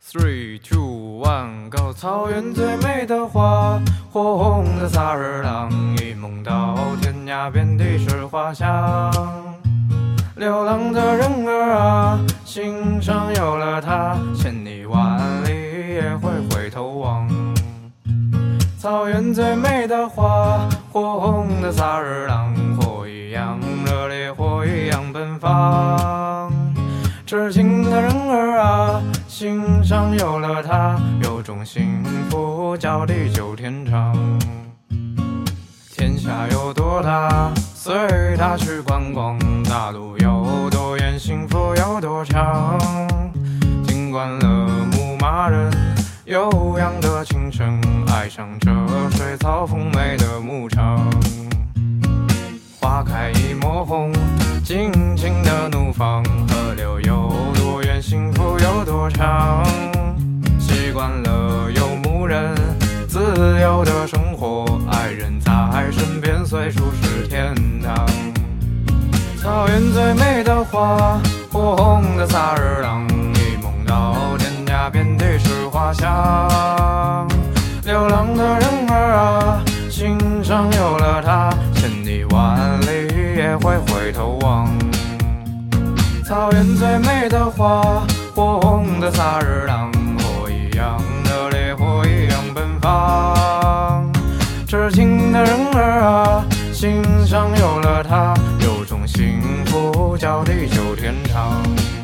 3、2、1 Go！ 草原最美的花，火红的萨日朗，一梦到天涯，遍地是花香。流浪的人儿啊，心上有了它，千里万里也会回头望。草原最美的花，火红的萨日朗，火一样热烈，火一样奔放。痴情的人儿啊，心上有了它，有种幸福叫地久天长。天下有多大，随它去观光，大路有多远，幸福有多长。尽管了牧马人悠扬的琴声，爱上这水草丰美的牧场。花开一抹红，尽情的怒放，河流有多远，幸福有多长。习惯了游牧人自由的生活，爱人在身边，随处是天堂。草原最美的花，火红的萨日朗，一梦到天涯，遍地是花香。流浪的人儿啊，心上有了它，千里万里也会回头望。草原最美的花，火红的萨日朗，火一样热烈，火一样奔放。痴情的人儿啊，心上有了它，有种幸福叫地久天长。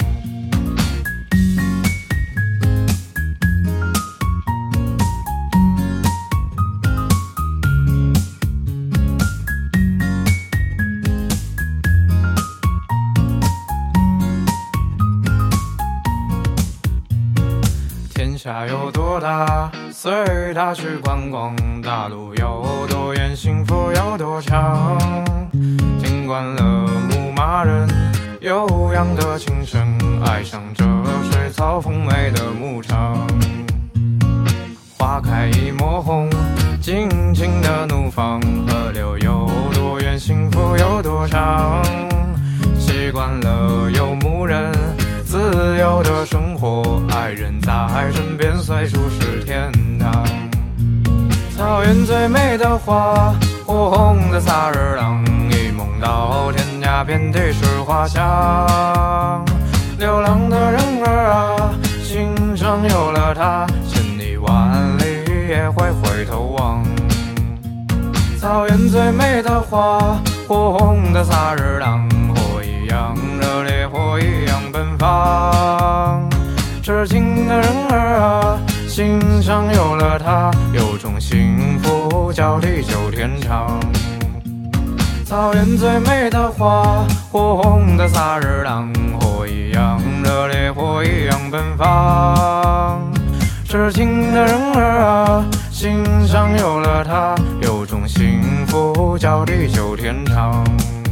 天下有多大，随它去观光，大路有多远，幸福有多长。尽管了牧马人悠扬的琴声，爱上这水草丰美的牧场。花开一抹红，尽情的怒放，河流有多远，幸福有多长。习惯了游牧人自由的生活，爱人在身边，随处是天堂。草原最美的花，火红的萨日朗，一梦到天涯，遍地是花香。流浪的人儿啊，心上有了它，千里万里也会回头望。草原最美的花，火红的萨日朗，火一样热烈，火一样奔放。痴情的人儿啊，心上有了它，有种幸福叫地久天长。草原最美的花，火红的萨日朗，火一样热烈，火一样奔放。痴情的人儿啊，心上有了它，有种幸福叫地久天长。